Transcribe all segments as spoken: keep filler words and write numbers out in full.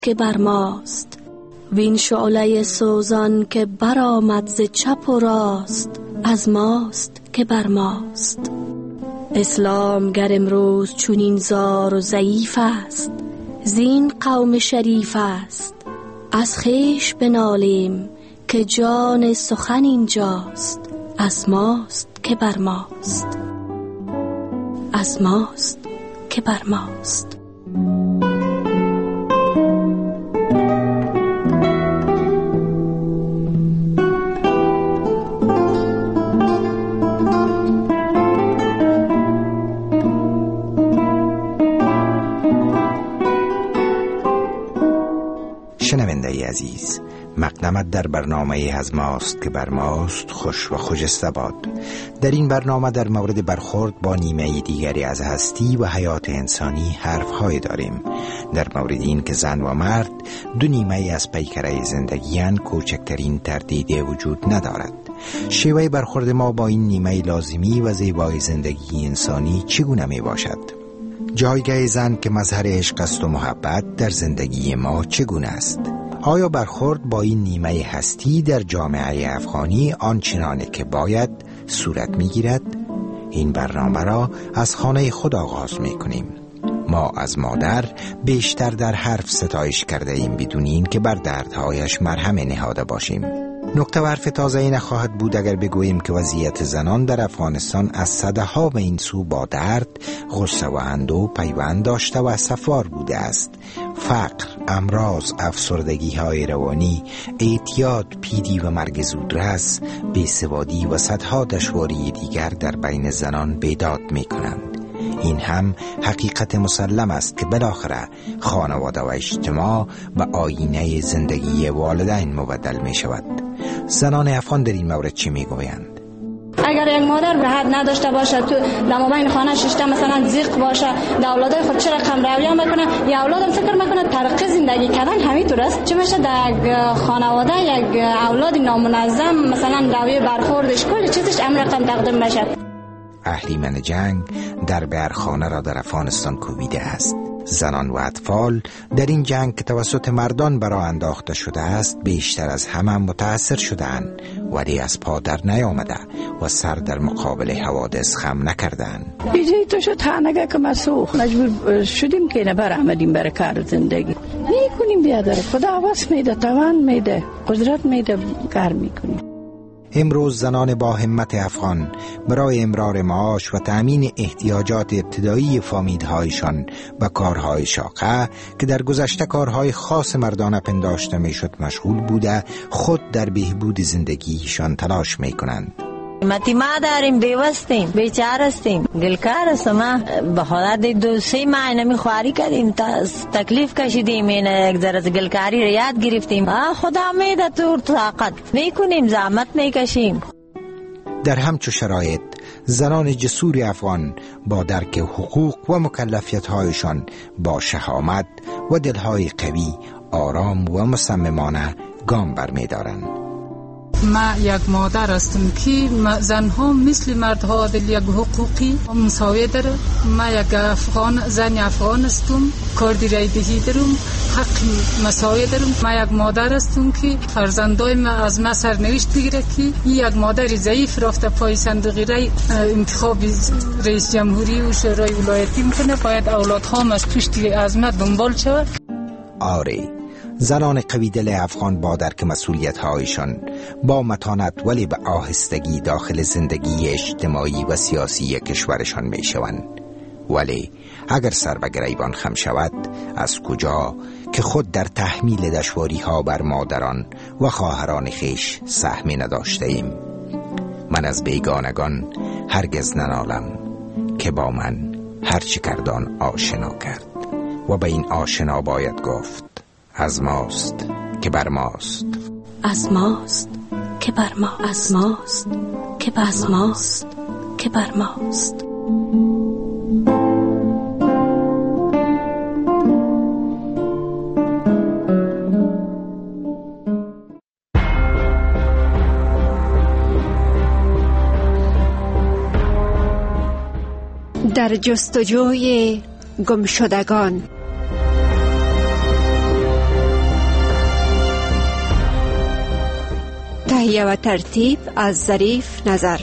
که بر ماست، وین شعله سوزان که برآمد ز چپ و راست، از ماست که بر ماست. اسلام گر امروز چونین زار و ضعیف است، زین قوم شریف است. از خویش بنالیم که جان سخن اینجاست، از ماست که بر ماست، از ماست که بر ماست. شنونده عزیز، مقدمت در برنامه از ماست که بر ماست خوش و خجسته باد. در این برنامه در مورد برخورد با نیمه دیگری از هستی و حیات انسانی حرف‌های داریم. در مورد این که زن و مرد دو نیمه از پیکره زندگی‌اند، کوچکترین تردیدی وجود ندارد. شیوه برخورد ما با این نیمه لازمی و زیبای زندگی انسانی چگونه می باشد؟ جایگاه زن که مظهر عشق است و محبت در زندگی ما چگونه است؟ آیا برخورد با این نیمه هستی در جامعه افغانی آنچنانه که باید صورت می‌گیرد؟ این برنامه را از خانه خود آغاز می‌کنیم. ما از مادر بیشتر در حرف ستایش کرده ایم بدون این که بر دردهایش مرهم نهاده باشیم. نکته و حرف تازه‌ای نخواهد بود اگر بگوییم که وضعیت زنان در افغانستان از صدها به این سو با درد، غصه و اندوه پیوند داشته و صفوار بوده است. فقر، امراض، افسردگی های روانی، اعتیاد، پیری و مرگ زودرس، بیسوادی و صدها دشواری دیگر در بین زنان بیداد می کنند. این هم حقیقت مسلم است که بالاخره خانواده و اجتماع به آینه زندگی والدین مبدل می شود. زنان افغان در این مورد چی می گویند؟ اگر یک مادر به حد نداشته باشه، تو دمابین خانه ششته مثلا زیق باشه، در اولادای خود چه رقم رویه میکنه، یا اولادم فکر میکنه طریق زندگی کردن همینطور است. چه میشه در یک خانواده یک اولاد نامنظم مثلا رویه برخوردش کلی چیزش امر رقم تقدیم بشه. اهریمن جنگ در برخانه را در افغانستان کوبیده است. زنان و اطفال در این جنگ که توسط مردان برا انداخته شده است بیشتر از همه متاثر شدند، ولی از پا در نیامده و سر در مقابل حوادث خم نکردند. بیجایی تو شد تانگه که مسوخ مجبور شدیم که نبر آمدیم برای کار زندگی. نیکنیم بیادر خدا واسه میده، توان میده، قدرت میده، کار میکنیم. امروز زنان با همت افغان برای امرار معاش و تأمین احتیاجات ابتدایی فامیل‌هایشان و کارهای شاقه که در گذشته کارهای خاص مردانه پنداشته میشد مشغول بوده، خود در بهبود زندگیشان تلاش میکنند. متی ما داریم، بیوستیم، بیچاره هستیم، گلکار هستم. به حالت دو سه ماه نمی خواری کردیم، تکلیف کشیدیم، یک ذره از گلکاری را یاد گرفتیم. خدا میده تو طاقت میکنیم، زحمت میکشیم. در همچو شرایط زنان جسور افغان با درک حقوق و مکلفیت‌هایشان با شهامت و دلهای قوی، آرام و مصممانه گام برمی‌دارند. ما یک مادر هستم که زنها مثل مردها در یک حقوقی مساوی داره. ما یک افغان زن افغان هستم، کردی رای دهی دارم، حق مساوی دارم. ما یک مادر هستم که فرزندای ما از ما سرنوشت بگیره که یک مادر ضعیف رفته پای صندوق رای انتخاب رئیس جمهوری و شورای ولایتی میکنه، باید اولادها از پشت از ما دنبال شود. آره، زنان قوی دل افغان با درک مسئولیت‌هایشان با متانت ولی به آهستگی داخل زندگی اجتماعی و سیاسی کشورشان میشوند. ولی اگر سر به گریبان خم شود، از کجا که خود در تحمیل دشواری‌ها بر مادران و خواهران خویش سهمی نداشته ایم. من از بیگانگان هرگز ننالم که با من هرچی کردان آشنا کرد و به این آشنا باید گفت از ماست که بر ماست، از ماست که بر ما، از ماست که بر ماست که بر ماست. در جستجوی گمشدگان. تهیه و ترتیب از ظریف نظر.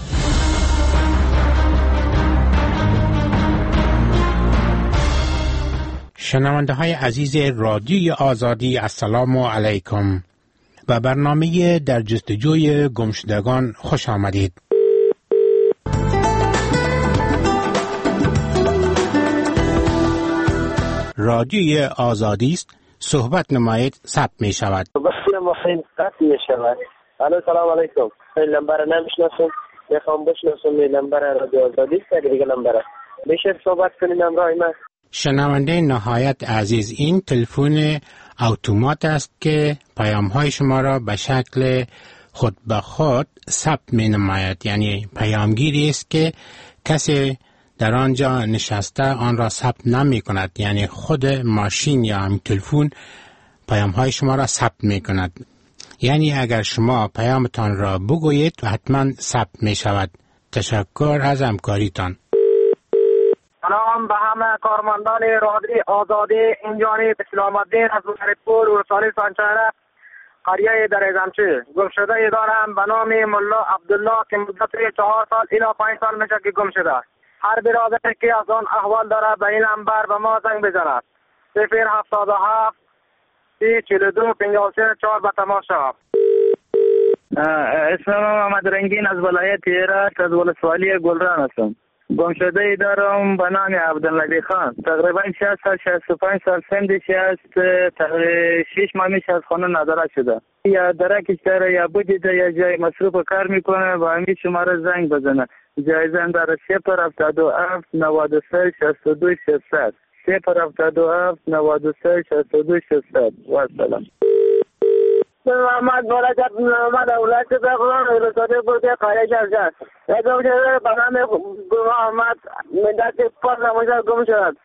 شنونده های عزیز رادیوی آزادی، السلام علیکم. و برنامه در جستجوی گمشدگان خوش آمدید. رادیوی آزادی است، صحبت نمایید ثبت می شود. صحبت نمایید ثبت می شود. الو سلام علیکم. این نمبر نمیشناسم، میخوام بشناسم. این نمبر رادیو آزادی است، دیگه نمبر میشه صحبت کنین همراه من. شنونده نهایت عزیز، این تلفن اتومات است که پیام های شما را به شکل خود به خود ثبت می نماید. یعنی پیامگیری است که کسی در آنجا نشسته آن را ثبت نمی کند. یعنی خود ماشین یا هم تلفن پیام های شما را ثبت می کند. یعنی اگر شما پیامتان را بگویید و حتما ثبت می شود. تشکر از همکاریتان. سلام به همه کارمندان رادیوی آزادی. این جانب اسلام الدین از بوشهرپور و رسالی سانچهره، قریه دریزمچه. گم شده دارم به نام ملا عبدالله که مدت چهار سال الی پنج سال میشه که گم شده. هر برادری که از آن احوال داره به این نمبر به ما زنگ بزند. صفر هفتاد و هفت سی چهل و دو پنجاه و سه چهار به تماشا. اسمم محمد رنگین از ولایت هرات از ولسوالی گلران هستم. گم شده دارم به نام عبدالنبی خان. تقریبا شصت سال شصت و پنج سال سنش است. شش ماه میشه از خانه نداره شده. یا درکش داره یا بودیده یا جای مصروف کار میکنه و همین شماره زنگ بزنه. جایزه داره صفر هفتاد و هفت نود و سه شصت و دو ششصد. صفر هفتاد و هفت نود و سه شصت و دو ششصد. و السلام. محمد برکت محمد اولاد بخوان رساله بوده قایه جرجت یکم شده بنام محمد مدت پر نموشه گم شد.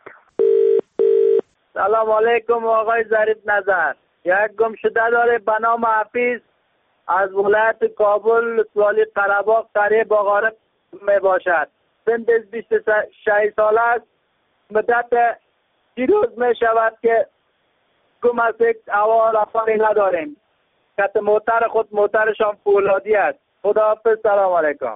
سلام علیکم آقای ظریف نظر. یک گم شده داره به نام حفیظ از ولایت کابل سوالی قره‌باغ قریه باغارق می باشد. سن بیست و شش سال است. مدت سی روز می شود که گم است. یک احوال افغانی نداریم. کت موتر خود موترشان فولادی است. خداحافظ. سلام علیکم.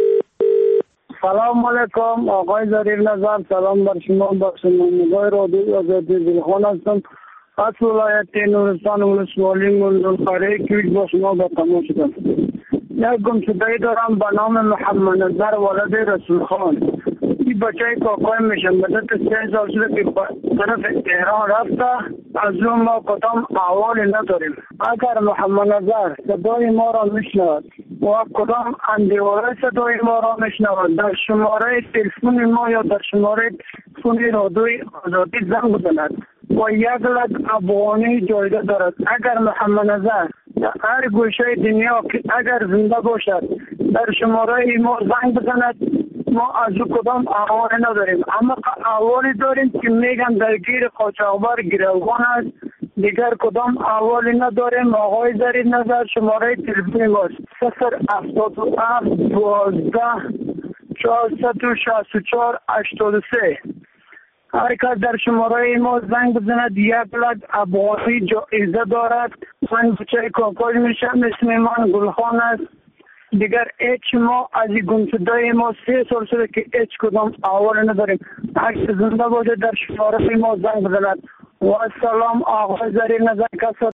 سلام علیکم آقای ظریف نظر. سلام بر شما. با شنوندگان رادیوی آزادی دلخوان هستم از ولایت نورستان ولسوالی منظورخانه کویت با شما به تماس شدم. یک گم شده دارم به نام محمد نظر ولد رسول خان. این بچه کاکای میشه. مدت سه سال شده که طرف تهران رفته. از اون ما کدام احوالی نداریم. اگر محمد نظر صدای ما را میشنود و کدام اندیواره صدای ما را میشنود در شماره تلفن ما یا در شماره تلفن رادیوی آزادی زنگ بزند و یک لک افغانی جایزه دارد. اگر محمد نظر در هر گوشه دنیا که اگر زنده باشد در شماره ما زنگ بزند، ما از او کدام احوالی نداریم. اما احوالی داریم که میگن درگیر قاچاقبر گروگان است. دیگر کدام احوالی نداریم. آقای ظریف نظر شماره تلفن ماست صفر هفتاد و هفت دوازده چهارصد و شصت و چهار هشتاد و سه. هر کس در شماره ما زنگ بزند یک لک افغانی جایزه دارد. من بچه کاکای میشم. اسم من گلخان است. دیگر هیچ ما از این گمشده ما سه سال شده که هیچ کدام احوال نداریم. اگه زنده باشه در شماره ما زنگ بزند. و السلام آقای ظریف نظر. کسا